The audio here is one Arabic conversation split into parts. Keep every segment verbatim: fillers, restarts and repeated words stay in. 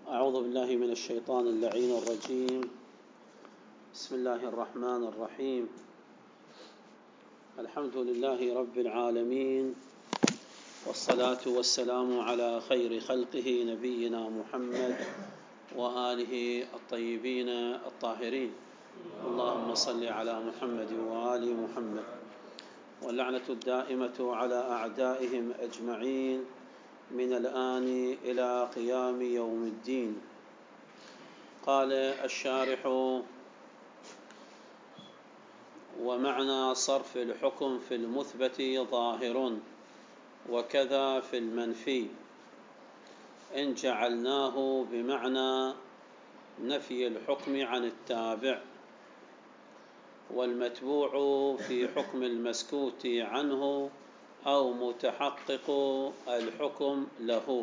أعوذ بالله من الشيطان اللعين الرجيم. بسم الله الرحمن الرحيم. الحمد لله رب العالمين، والصلاة والسلام على خير خلقه نبينا محمد وآله الطيبين الطاهرين. اللهم صل على محمد وآل محمد، واللعنة الدائمة على أعدائهم أجمعين من الآن إلى قيام يوم الدين. قال الشارح: ومعنى صرف الحكم في المثبت ظاهر، وكذا في المنفي، إن جعلناه بمعنى نفي الحكم عن التابع، والمتبوع في حكم المسكوت عنه أو متحقق الحكم له.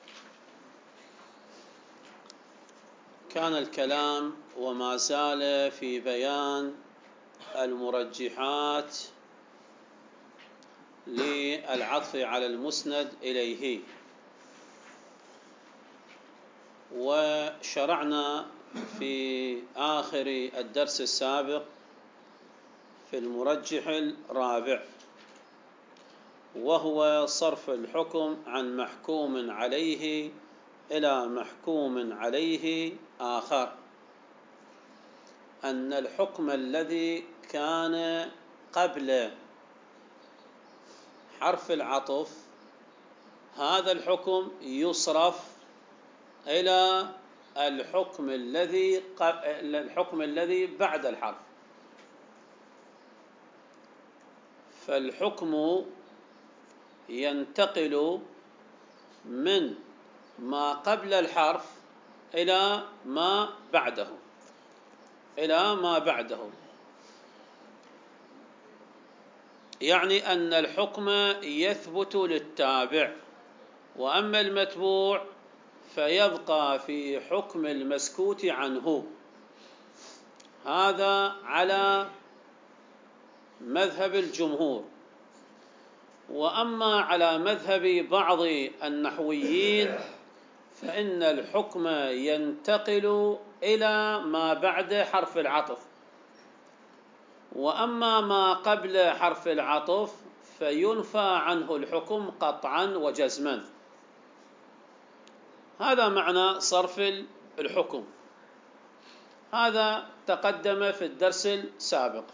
كان الكلام وما زال في بيان المرجحات للعطف على المسند إليه، وشرعنا في آخر الدرس السابق في المرجح الرابع، وهو صرف الحكم عن محكوم عليه إلى محكوم عليه آخر. أن الحكم الذي كان قبل حرف العطف، هذا الحكم يصرف إلى الحكم الذي الحكم الذي بعد الحرف، فالحكم ينتقل من ما قبل الحرف إلى ما بعده إلى ما بعده يعني أن الحكم يثبت للتابع، وأما المتبوع فيبقى في حكم المسكوت عنه. هذا على مذهب الجمهور. وأما على مذهب بعض النحويين فإن الحكم ينتقل إلى ما بعد حرف العطف، وأما ما قبل حرف العطف فينفى عنه الحكم قطعا وجزما. هذا معنى صرف الحكم. هذا تقدم في الدرس السابق.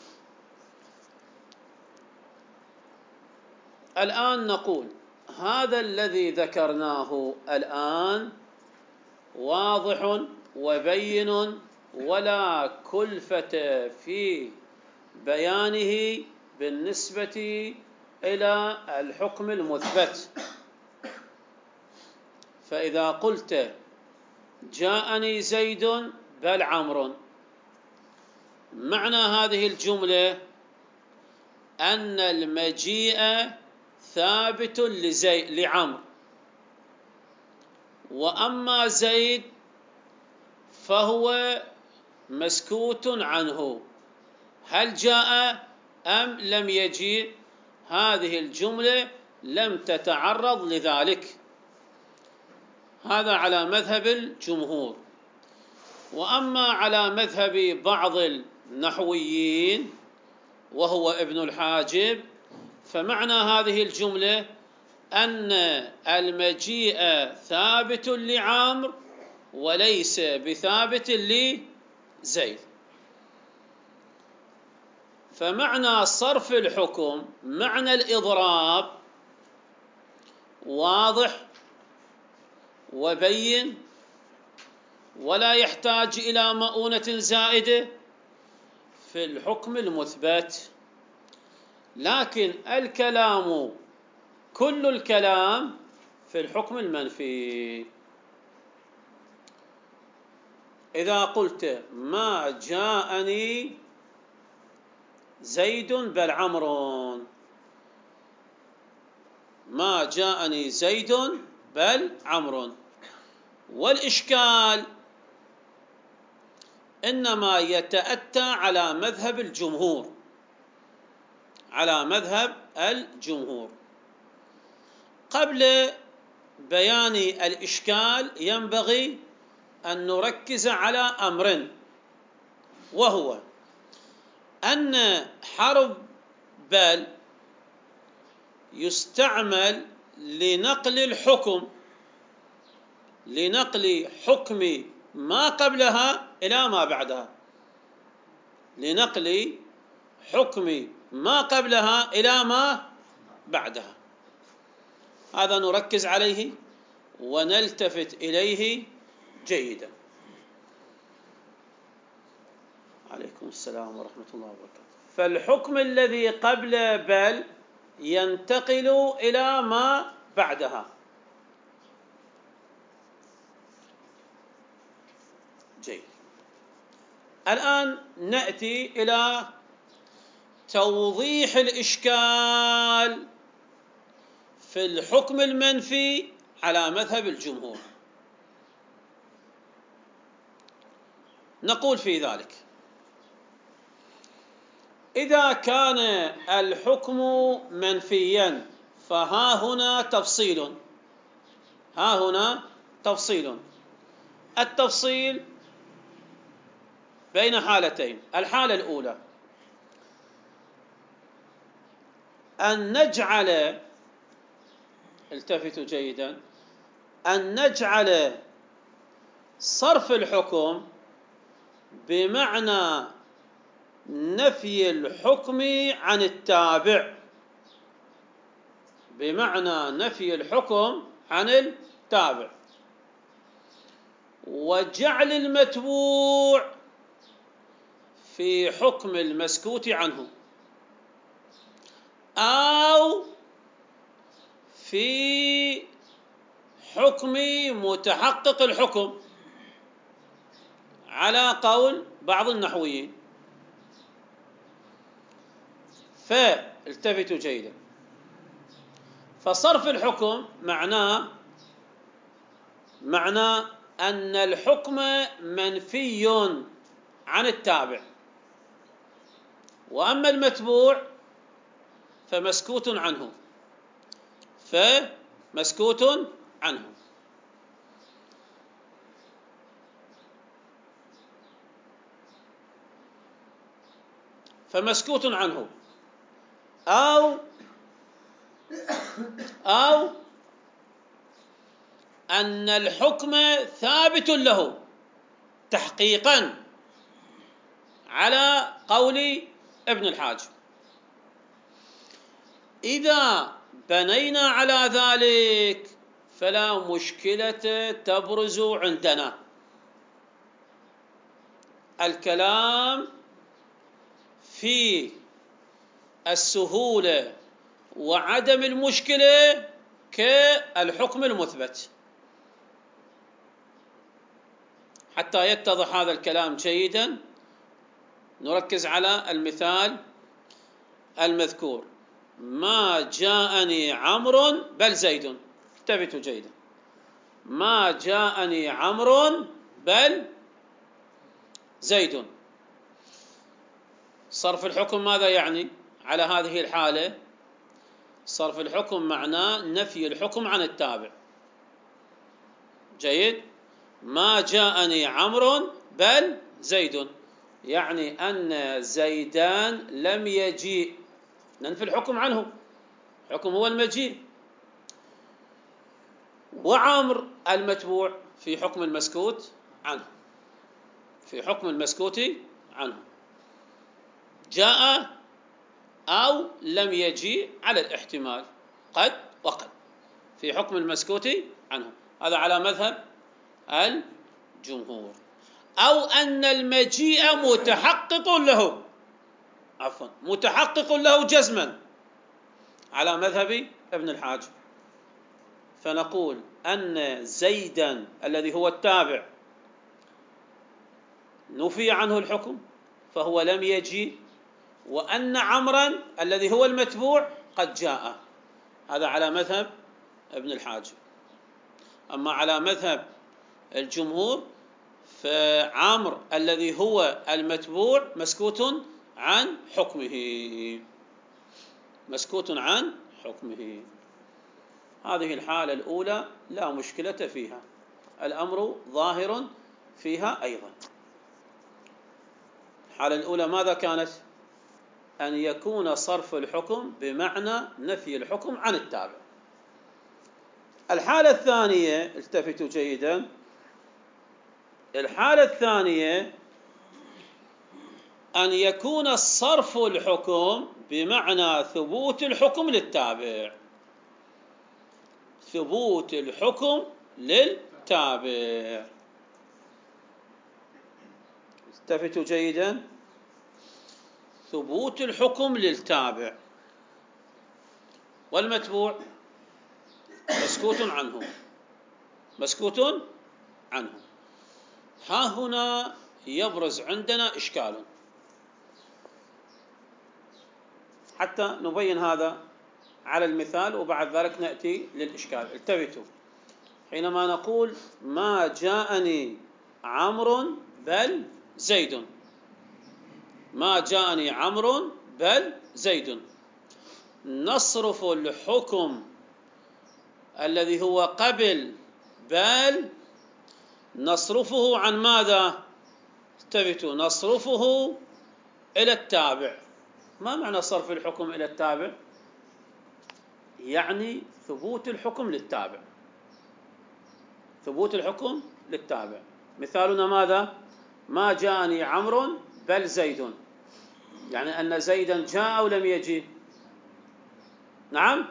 الآن نقول هذا الذي ذكرناه الآن واضح وبين، ولا كلفة في بيانه بالنسبة إلى الحكم المثبت. فإذا قلت جاءني زيد بل عمرو، معنى هذه الجملة أن المجيء ثابت لزيد لعمرو، وأما زيد فهو مسكوت عنه، هل جاء أم لم يجيء؟ هذه الجملة لم تتعرض لذلك. هذا على مذهب الجمهور. وأما على مذهب بعض النحويين وهو ابن الحاجب، فمعنى هذه الجملة أن المجيء ثابت لعمرو وليس بثابت لزيد. فمعنى صرف الحكم معنى الإضراب واضح وبين، ولا يحتاج إلى مؤونة زائدة في الحكم المثبت. لكن الكلام كل الكلام في الحكم المنفي. إذا قلت ما جاءني زيد بل عمرو، ما جاءني زيد بل عمرو، والإشكال إنما يتأتى على مذهب الجمهور على مذهب الجمهور. قبل بيان الإشكال ينبغي أن نركز على أمر، وهو أن حرف بل يستعمل لنقل الحكم لنقل حكم ما قبلها إلى ما بعدها لنقل حكم ما قبلها إلى ما بعدها. هذا نركز عليه ونلتفت إليه جيدا. عليكم السلام ورحمة الله وبركاته. فالحكم الذي قبل بل ينتقل إلى ما بعدها. جيد. الآن نأتي إلى توضيح الإشكال في الحكم المنفي على مذهب الجمهور. نقول في ذلك: إذا كان الحكم منفيا فها هنا تفصيل ها هنا تفصيل التفصيل بين حالتين. الحالة الأولى أن نجعل التفتوا جيدا أن نجعل صرف الحكم بمعنى نفي الحكم عن التابع بمعنى نفي الحكم عن التابع وجعل المتبوع في حكم المسكوت عنه، أو في حكم متحقق الحكم على قول بعض النحويين. فالتفتوا جيدا. فصرف الحكم معناه معناه أن الحكم منفي عن التابع، وأما المتبوع فمسكوت عنه فمسكوت عنه فمسكوت عنه أو أو أن الحكم ثابت له تحقيقا على قول ابن الحاج. إذا بنينا على ذلك فلا مشكلة تبرز عندنا. الكلام في السهولة وعدم المشكلة كالحكم المثبت. حتى يتضح هذا الكلام جيدا نركز على المثال المذكور: ما جاءني عمرو بل زيد. انتبهوا جيدا: ما جاءني عمرو بل زيد. صرف الحكم ماذا يعني على هذه الحالة؟ صرف الحكم معناه نفي الحكم عن التابع. جيد. ما جاءني عمرو بل زيد يعني أن زيدان لم يجيء، ننفي الحكم عنه، الحكم هو المجيء. وعمر المتبوع في حكم المسكوت عنه في حكم المسكوت عنه جاء أو لم يجيء على الاحتمال، قد وقد، في حكم المسكوت عنه. هذا على مذهب الجمهور. أو أن المجيء متحقق له عفوا متحقق له جزما على مذهب ابن الحاج. فنقول أن زيدا الذي هو التابع نفي عنه الحكم فهو لم يجيء، وأن عمرا الذي هو المتبوع قد جاء. هذا على مذهب ابن الحاج. أما على مذهب الجمهور فعمر الذي هو المتبوع مسكوت عن حكمه مسكوت عن حكمه. هذه الحالة الأولى لا مشكلة فيها، الأمر ظاهر فيها أيضا. الحالة الأولى ماذا كانت؟ أن يكون صرف الحكم بمعنى نفي الحكم عن التابع. الحالة الثانية، التفتوا جيدا، الحالة الثانية أن يكون صرف الحكم بمعنى ثبوت الحكم للتابع. ثبوت الحكم للتابع. التفتوا جيدا، ثبوت الحكم للتابع، والمتبوع مسكوت عنه، مسكوت عنه. ها هنا يبرز عندنا إشكال، حتى نبين هذا على المثال وبعد ذلك نأتي للإشكال. التفتوا، حينما نقول ما جاءني عمرو بل زيد، ما جاءني عمرو بل زيد، نصرف الحكم الذي هو قبل بل، نصرفه عن ماذا؟ انتبهوا، نصرفه إلى التابع. ما معنى صرف الحكم إلى التابع؟ يعني ثبوت الحكم للتابع، ثبوت الحكم للتابع. مثالنا ماذا؟ ما جاءني عمرو بل زيد، يعني أن زيدا جاء أو لم يجي؟ نعم،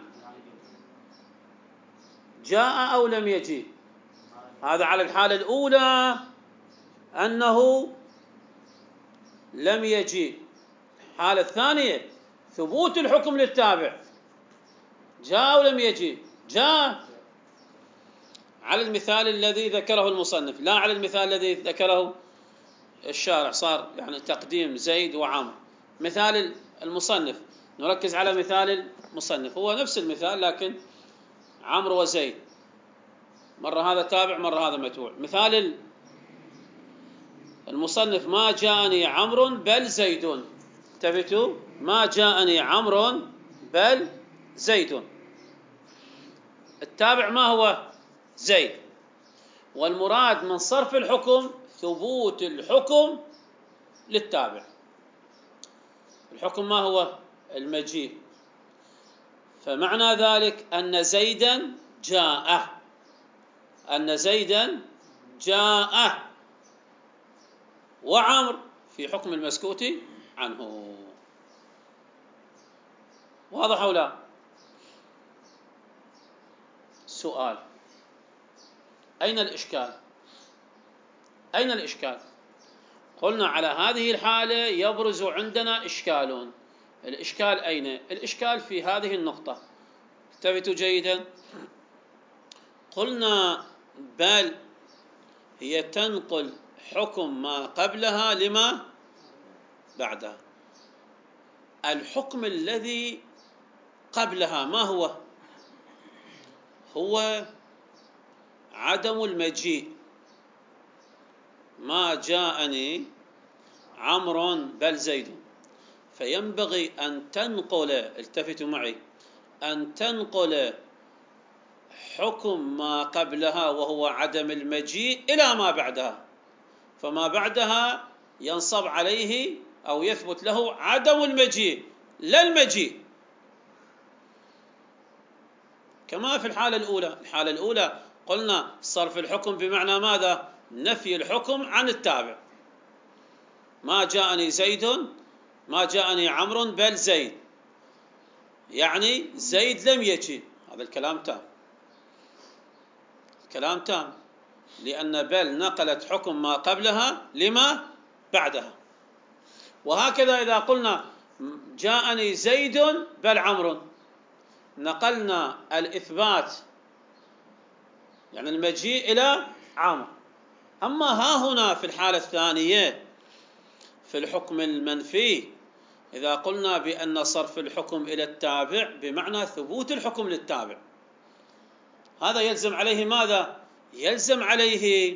جاء أو لم يجي؟ هذا على الحالة الأولى أنه لم يجي. الحالة الثانية ثبوت الحكم للتابع، جاء أو لم يجي؟ جاء، على المثال الذي ذكره المصنف، لا على المثال الذي ذكره الشارع، صار يعني تقديم زيد وعمر. مثال المصنف، نركز على مثال المصنف، هو نفس المثال لكن عمرو وزيد، مرة هذا تابع مرة هذا متبوع. مثال المصنف ما جاءني عمرو بل زيد، انتبهوا، ما جاءني عمرو بل زيد، التابع ما هو؟ زيد، والمراد من صرف الحكم ثبوت الحكم للتابع. الحكم ما هو؟ المجيء. فمعنى ذلك أن زيدا جاء، أن زيدا جاء، وعمر في حكم المسكوت عنه. واضح أو لا؟ سؤال، أين الإشكال؟ أين الإشكال؟ قلنا على هذه الحالة يبرز عندنا إشكال. الإشكال أين؟ الإشكال في هذه النقطة، انتبهوا جيدا. قلنا بل هي تنقل حكم ما قبلها لما بعدها. الحكم الذي قبلها ما هو؟ هو عدم المجيء. ما جاءني عمرو بل زيد، فينبغي أن تنقل، التفتوا معي، أن تنقل حكم ما قبلها وهو عدم المجيء إلى ما بعدها، فما بعدها ينصب عليه أو يثبت له عدم المجيء لا المجيء، كما في الحالة الأولى. الحالة الأولى قلنا صرف الحكم بمعنى ماذا؟ نفي الحكم عن التابع. ما جاءني زيد، ما جاءني عمرو بل زيد، يعني زيد لم يجي. هذا الكلام تام، كلام تام، لأن بل نقلت حكم ما قبلها لما بعدها. وهكذا إذا قلنا جاءني زيد بل عمرو، نقلنا الإثبات يعني المجيء إلى عمرو. أما ها هنا في الحالة الثانية في الحكم المنفي، إذا قلنا بأن صرف الحكم إلى التابع بمعنى ثبوت الحكم للتابع، هذا يلزم عليه ماذا؟ يلزم عليه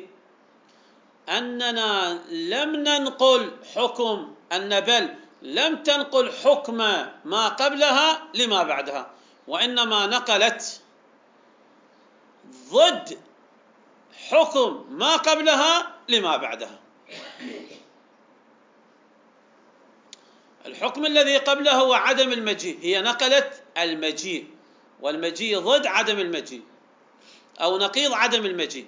أننا لم ننقل حكم، أن بل لم تنقل حكم ما قبلها لما بعدها، وإنما نقلت ضد حكم ما قبلها لما بعدها. الحكم الذي قبله هو عدم المجيء، هي نقلت المجيء، والمجيء ضد عدم المجيء أو نقيض عدم المجيء،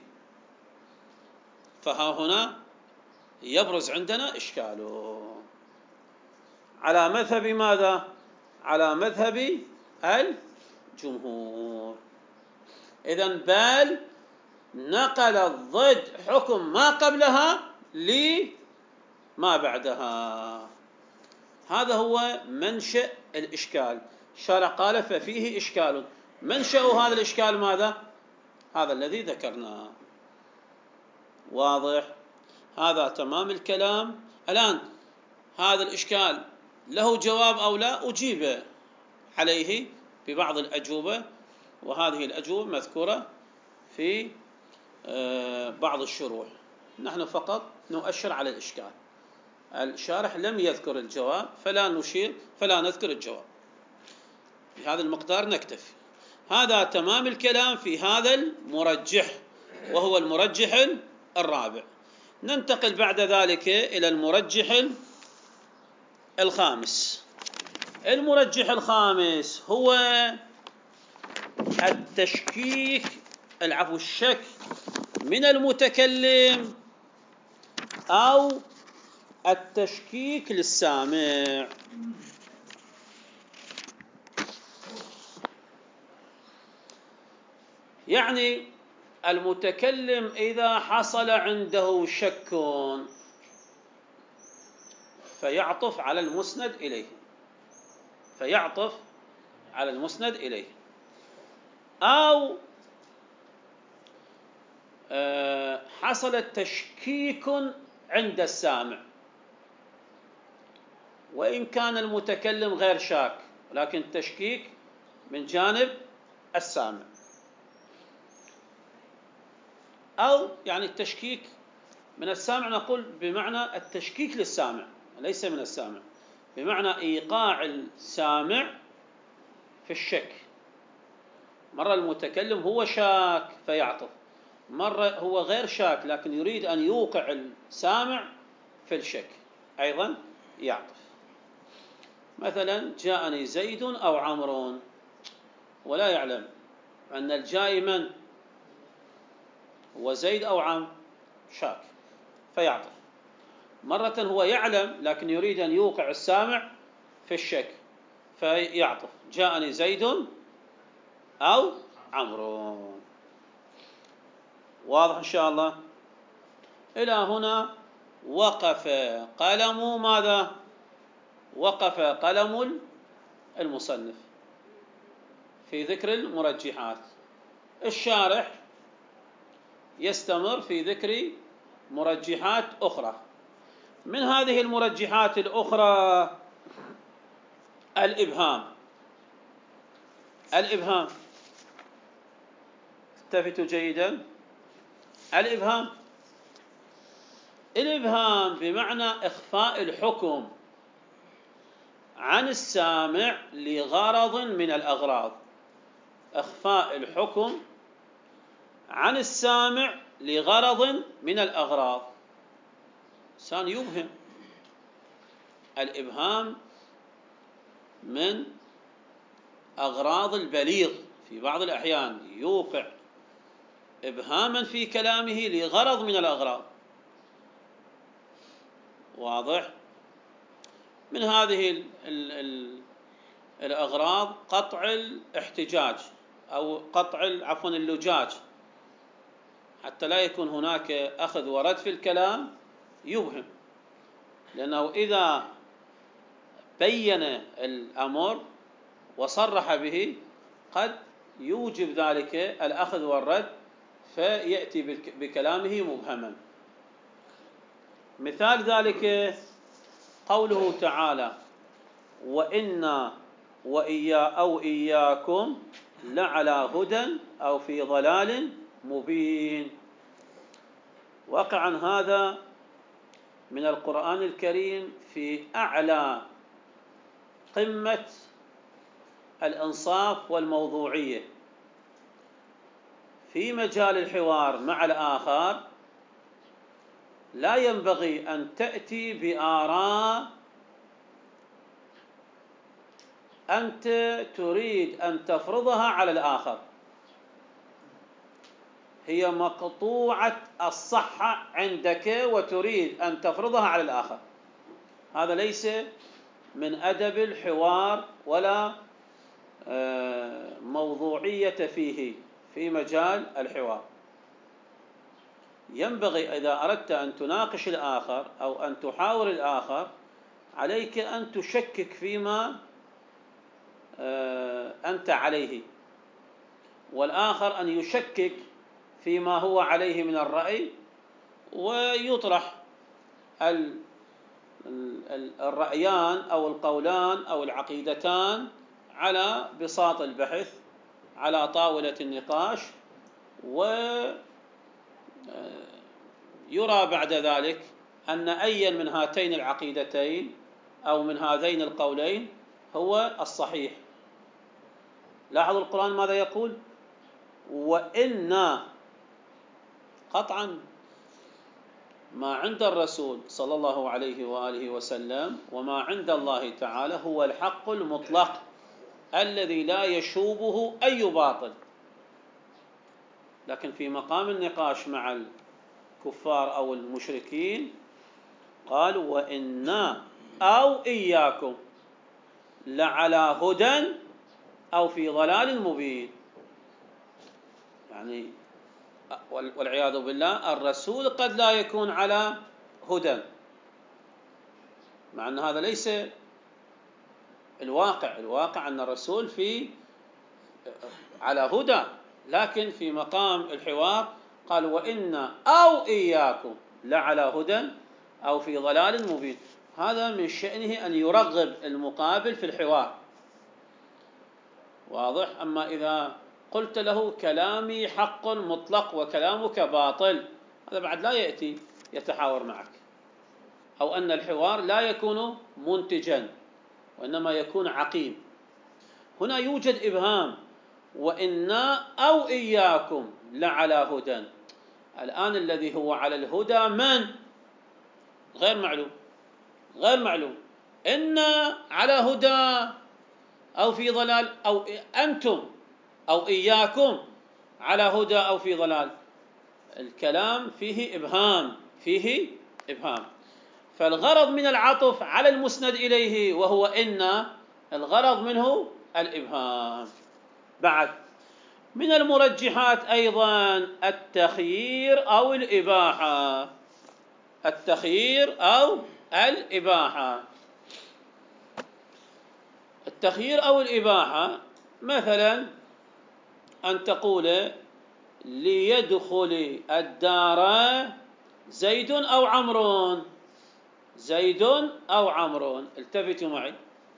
فها هنا يبرز عندنا إشكاله على مذهب ماذا؟ على مذهب الجمهور. إذن بل نقل ضد حكم ما قبلها لما بعدها. هذا هو منشأ الإشكال. الشارع قال ففيه إشكال. منشأ هذا الإشكال ماذا؟ هذا الذي ذكرناه. واضح؟ هذا تمام الكلام. الآن هذا الإشكال له جواب أو لا؟ أجيب عليه ببعض الأجوبة، وهذه الأجوبة مذكورة في بعض الشروح. نحن فقط نؤشر على الإشكال. الشارح لم يذكر الجواب فلا نشير فلا نذكر الجواب، بهذا المقدار نكتفي. هذا تمام الكلام في هذا المرجح، وهو المرجح الرابع. ننتقل بعد ذلك إلى المرجح الخامس. المرجح الخامس هو التشكيك العفو الشك من المتكلم أو التشكيك للسامع. يعني المتكلم إذا حصل عنده شك فيعطف على المسند إليه فيعطف على المسند إليه أو حصل تشكيك عند السامع، وإن كان المتكلم غير شاك، لكن التشكيك من جانب السامع، أو يعني التشكيك من السامع نقول بمعنى التشكيك للسامع ليس من السامع، بمعنى إيقاع السامع في الشك. مرة المتكلم هو شاك فيعطف، مرة هو غير شاك لكن يريد أن يوقع السامع في الشك أيضا يعطف. مثلا جاءني زيد أو عمرو، ولا يعلم أن الجاي من هو زيد أو عمرو، شاك فيعطف. مرة هو يعلم لكن يريد أن يوقع السامع في الشك فيعطف جاءني زيد أو عمرو. واضح إن شاء الله؟ إلى هنا وقف قلم ماذا؟ وقف قلم المصنف في ذكر المرجحات. الشارح يستمر في ذكر مرجحات أخرى. من هذه المرجحات الأخرى الإبهام. الإبهام التفتوا جيدا. الإبهام الإبهام بمعنى إخفاء الحكم عن السامع لغرض من الأغراض. إخفاء الحكم عن السامع لغرض من الأغراض. إنسان يبهم. الإبهام من أغراض البليغ، في بعض الأحيان يوقع إبهاما في كلامه لغرض من الأغراض. واضح؟ من هذه ال ال ال الأغراض قطع الاحتجاج أو قطع عفوا اللجاج، حتى لا يكون هناك أخذ ورد في الكلام يبهم، لأنه إذا بين الأمر وصرح به قد يوجب ذلك الأخذ والرد فيأتي بكلامه مبهما. مثال ذلك قوله تعالى وإنا وإيا أو إياكم لعلى هدى أو في ضلال مبين. وقعا هذا من القرآن الكريم في أعلى قمة الإنصاف والموضوعية في مجال الحوار مع الآخر لا ينبغي أن تأتي بآراء أنت تريد أن تفرضها على الآخر، هي مقطوعة الصحة عندك وتريد أن تفرضها على الآخر. هذا ليس من أدب الحوار ولا موضوعية فيه في مجال الحوار. ينبغي إذا أردت أن تناقش الآخر أو أن تحاور الآخر عليك أن تشكك فيما أنت عليه، والآخر أن يشكك فيما هو عليه من الرأي، ويطرح الرأيان أو القولان أو العقيدتان على بساط البحث على طاولة النقاش، ويرى بعد ذلك أن أي من هاتين العقيدتين أو من هذين القولين هو الصحيح. لاحظوا القرآن ماذا يقول؟ وإنا، قطعا ما عند الرسول صلى الله عليه وآله وسلم وما عند الله تعالى هو الحق المطلق الذي لا يشوبه أي باطل. لكن في مقام النقاش مع الكفار أو المشركين قال وإنا أو إياكم لعلى هدى أو في ضلال مبين. يعني والعياذ بالله الرسول قد لا يكون على هدى، مع أن هذا ليس الواقع. الواقع أن الرسول في على هدى، لكن في مقام الحوار قال وإنا أو إياكم لعلى هدى أو في ضلال مبين. هذا من شأنه أن يرغب المقابل في الحوار، واضح؟ أما إذا قلت له كلامي حق مطلق وكلامك باطل، هذا بعد لا يأتي يتحاور معك، أو أن الحوار لا يكون منتجا وإنما يكون عقيم. هنا يوجد إبهام، وإنا أو إياكم لعلى هدى. الآن الذي هو على الهدى من؟ غير معلوم، غير معلوم. إنا على هدى أو في ضلال، أو أنتم أو إياكم على هدى أو في ضلال. الكلام فيه إبهام، فيه إبهام. فالغرض من العطف على المسند إليه وهو إن، الغرض منه الإبهام. بعد من المرجحات أيضا التخيير أو الإباحة، التخيير أو الإباحة. التخيير أو الإباحة مثلا أن تقول ليدخل الدار زيد أو عمرو، زيد أو عمرو. التفتوا معي،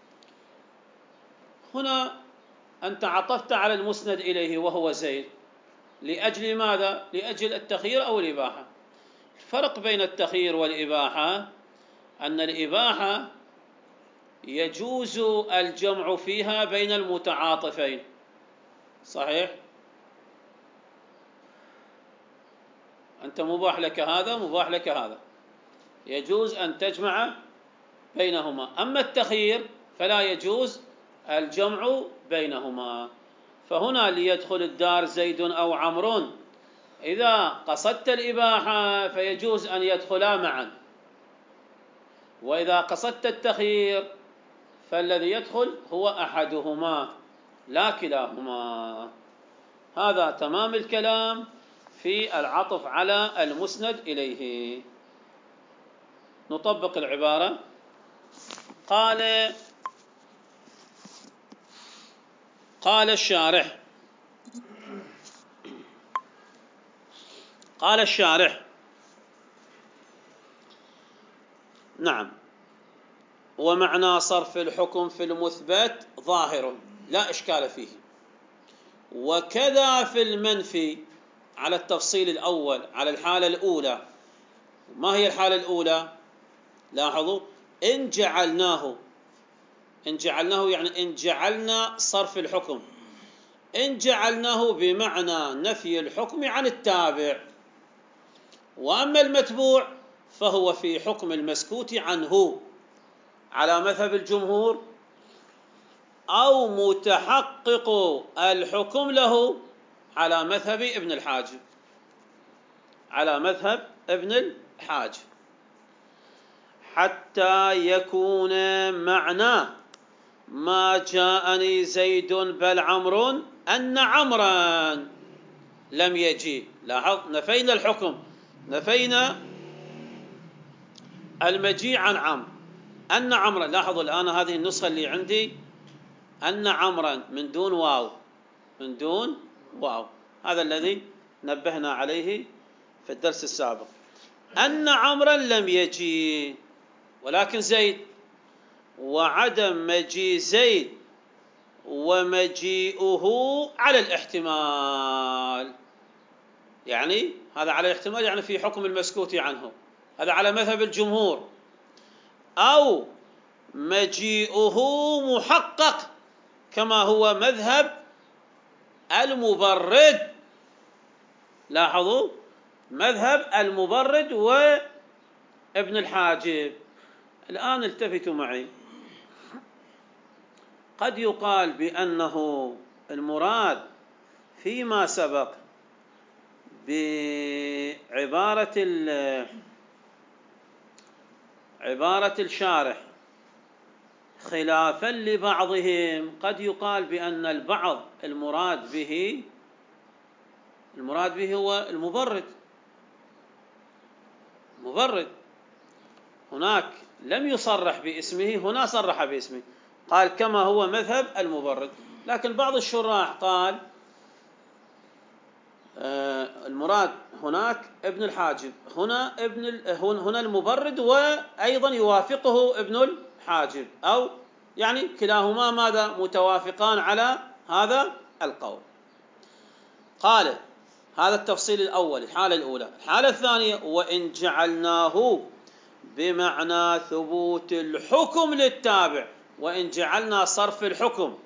هنا أنت عطفت على المسند إليه وهو زيد، لأجل ماذا؟ لأجل التخيير أو الإباحة. الفرق بين التخيير والإباحة أن الإباحة يجوز الجمع فيها بين المتعاطفين، صحيح؟ أنت مباح لك هذا، مباح لك هذا، يجوز أن تجمع بينهما. أما التخيير فلا يجوز الجمع بينهما. فهنا ليدخل الدار زيد أو عمرو، إذا قصدت الإباحة فيجوز أن يدخلا معا، وإذا قصدت التخيير فالذي يدخل هو أحدهما لا كلاهما. هذا تمام الكلام في العطف على المسند إليه. نطبق العبارة. قال قال الشارح قال الشارح نعم، ومعنى صرف الحكم في المثبت ظاهر لا إشكال فيه، وكذا في المنفي على التفصيل الأول، على الحالة الأولى. ما هي الحالة الأولى؟ لاحظوا، إن جعلناه، إن جعلناه يعني إن جعلنا صرف الحكم، إن جعلناه بمعنى نفي الحكم عن التابع. وأما المتبوع فهو في حكم المسكوت عنه على مذهب الجمهور، أو متحقق الحكم له على مذهب ابن الحاجب، على مذهب ابن الحاجب، حتى يكون معنى ما جاءني زيد بل عمرو أن عمرا لم يجي. لاحظ، نفينا الحكم، نفينا المجيء عن عمرو. أن عمرا، لاحظوا الآن هذه النسخة اللي عندي أن عمرا من دون واو، من دون واو، هذا الذي نبهنا عليه في الدرس السابق. أن عمرا لم يجي ولكن زيد، وعدم مجيء زيد ومجيئه على الاحتمال، يعني هذا على الاحتمال يعني في حكم المسكوت عنه، هذا على مذهب الجمهور. أو مجيئه محقق كما هو مذهب المبرد. لاحظوا، مذهب المبرد وابن الحاجب. الآن التفتوا معي، قد يقال بأنه المراد فيما سبق بعبارة عبارة الشارح خلافا لبعضهم، قد يقال بأن البعض المراد به المراد به هو المبرد. مبرد هناك لم يصرح باسمه، هنا صرح باسمه، قال كما هو مذهب المبرد. لكن بعض الشراح قال آه المراد هناك ابن الحاجب، هنا ابن هنا المبرد، وأيضا يوافقه ابن الحاجب، أو يعني كلاهما ماذا متوافقان على هذا القول. قال هذا التفصيل الأول، الحالة الأولى. الحالة الثانية: وإن جعلناه بمعنى ثبوت الحكم للتابع، وإن جعلنا صرف الحكم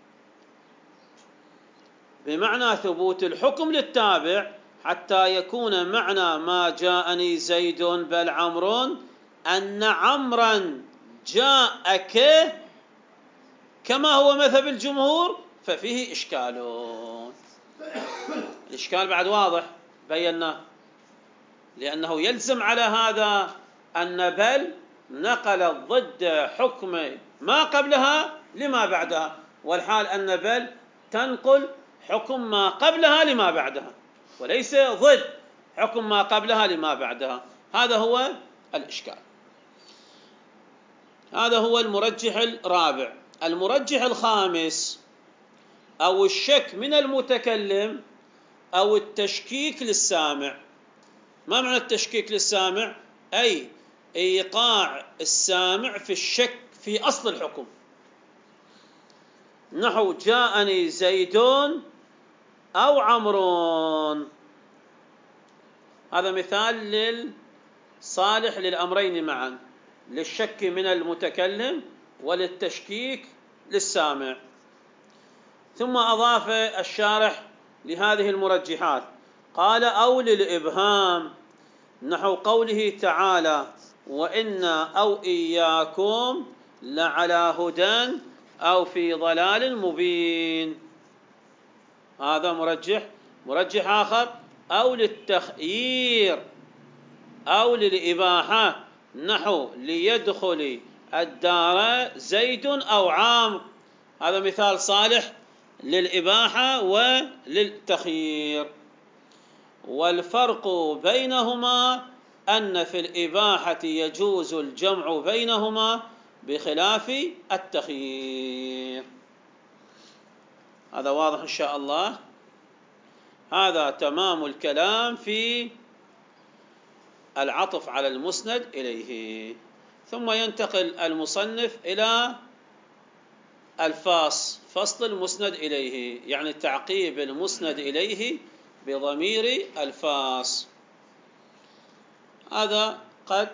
بمعنى ثبوت الحكم للتابع حتى يكون معنى ما جاءني زيد بل عمرو أن عمرا جاءك كما هو مذهب الجمهور، ففيه إشكال. الإشكال بعد واضح بيناه، لأنه يلزم على هذا أن بل نقلت ضد حكم ما قبلها لما بعدها، والحال أن بل تنقل حكم ما قبلها لما بعدها، وليس ضد حكم ما قبلها لما بعدها. هذا هو الإشكال. هذا هو المرجح الرابع. المرجح الخامس: أو الشك من المتكلم أو التشكيك للسامع. ما معنى التشكيك للسامع؟ أي إيقاع السامع في الشك في أصل الحكم، نحو جاءني زيد أو عمرو. هذا مثال للصالح للأمرين معا، للشك من المتكلم وللتشكيك للسامع. ثم أضاف الشارح لهذه المرجحات، قال: أو للإبهام، نحو قوله تعالى: وإنا أو إياكم لعلى هدى أو في ضلال مبين. هذا مرجح. مرجح آخر: أو للتخيير أو للإباحة، نحو ليدخل الدار زيد أو عامر. هذا مثال صالح للإباحة وللتخيير. والفرق بينهما أن في الإباحة يجوز الجمع بينهما بخلاف التخيير. هذا واضح إن شاء الله. هذا تمام الكلام في العطف على المسند إليه. ثم ينتقل المصنف إلى الفاص، فصل المسند إليه، يعني تعقيب المسند إليه بضمير الفاص. هذا قد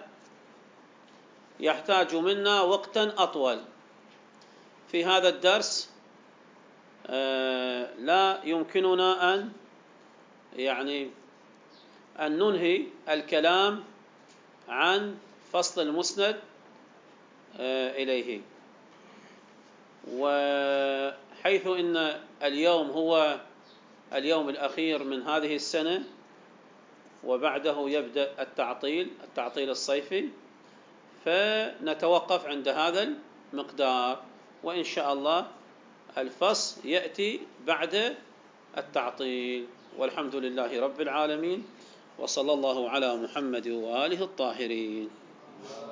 يحتاج منا وقتا أطول. في هذا الدرس لا يمكننا أن يعني أن ننهي الكلام عن فصل المسند إليه. وحيث إن اليوم هو اليوم الأخير من هذه السنة وبعده يبدأ التعطيل التعطيل الصيفي، فنتوقف عند هذا المقدار، وإن شاء الله الفصل يأتي بعد التعطيل. والحمد لله رب العالمين، وصلى الله على محمد وآله الطاهرين.